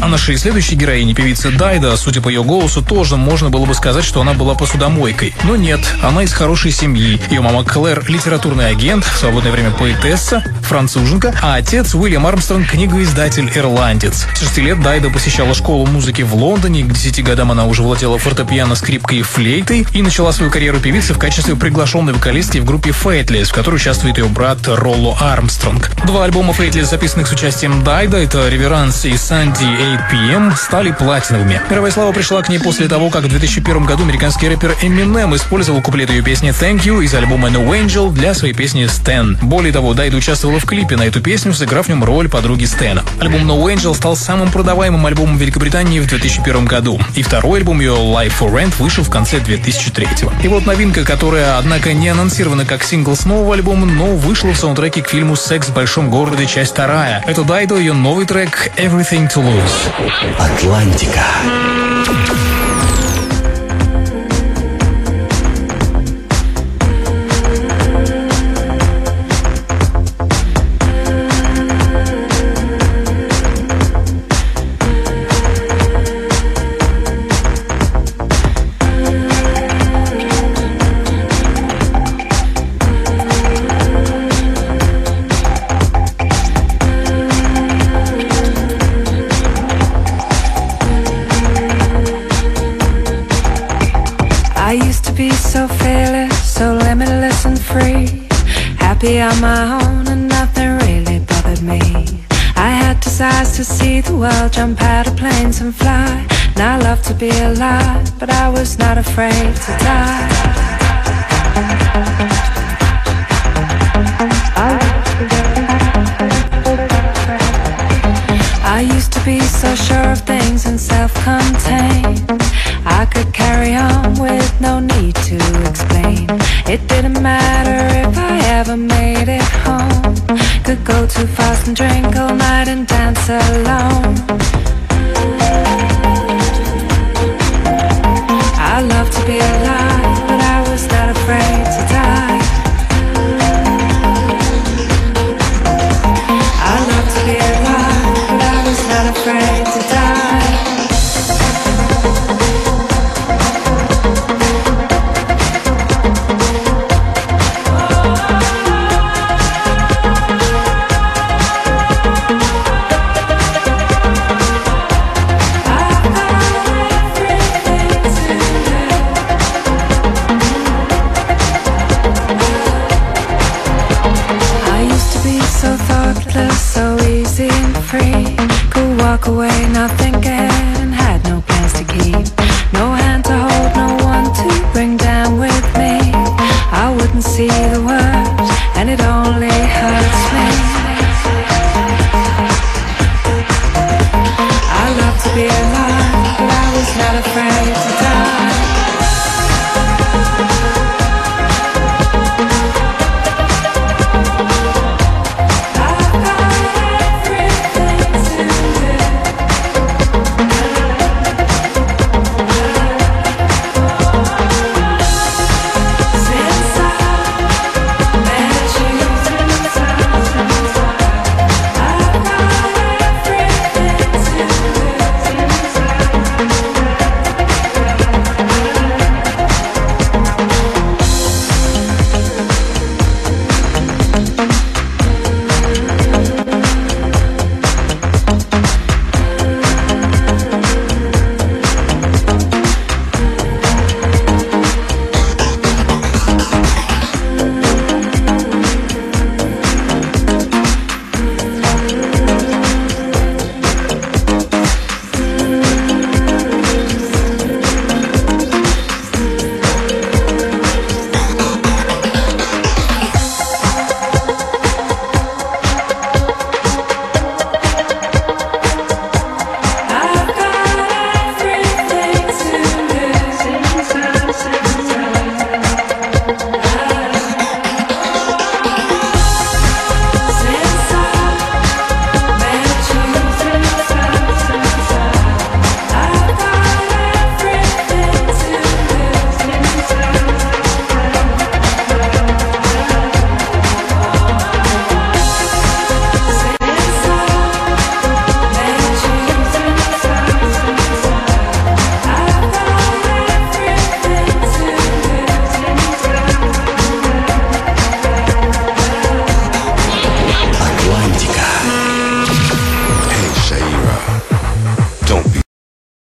О нашей следующей героине, певице Дайдо, судя по ее голосу, тоже можно было бы сказать, что она была посудомойкой. Но нет, она из хорошей семьи. Ее мама Клэр – литературный агент, в свободное время поэтесса, француженка, а отец Уильям Армстронг – книгоиздатель-ирландец. С 6 лет Дайдо посещала школу музыки в Лондоне, к 10 годам она уже владела фортепиано, скрипкой и флейтой и начала свою карьеру певицы в качестве приглашенной вокалистки в группе Faithless, в которой участвует ее брат Ролло Армстронг. 2 альбома Faithless, записанных с участием Дайдо, это «Реверанс» и «Sunday 8 PM», стали платиновыми. Мировая слава пришла к ней после того, как в 2001 году американский рэпер Eminem использовал куплет ее песни «Thank You» из альбома No Angel для своей песни «Stan». Более того, Дайдо участвовала в клипе на эту песню, сыграв в нем роль подруги Стэна. Альбом No Angel стал самым продаваемым альбомом Великобритании в 2001 году. И второй альбом ее Life for Rent вышел в конце 2003-го. И вот новинка, которая, однако, не анонсирована как сингл с нового альбома, но вышла в саундтреке к фильму «Секс в большом городе. Часть 2». Это Дайдо, ее новый трек «Everything to Lose». Атлантика. On my own and nothing really bothered me. I had desires to see the world, jump out of planes and fly. And I love to be alive, but I was not afraid to die. I used to be so sure of things and self-contained. I could carry on with no need to explain. It didn't matter if I ever made it home. Could go too fast and drink all night and dance alone. I love to be alive, but I was not afraid to die. I love to be alive, but I was not afraid to die. So easy and free, could walk away not thinking, had no plans to keep, no hand to hold, no one to bring down with me. I wouldn't see the way